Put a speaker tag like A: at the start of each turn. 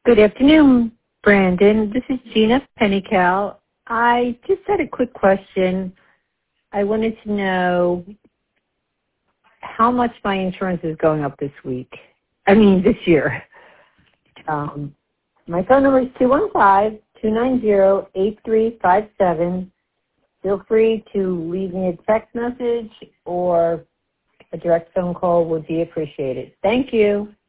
A: Good afternoon, Brandon. This is Gina Pennycal. I just had a quick question. I wanted to know how much my insurance is going up this year. My phone number is 215-290-8357. Feel free to leave me a text message or a direct phone call would be appreciated. Thank you.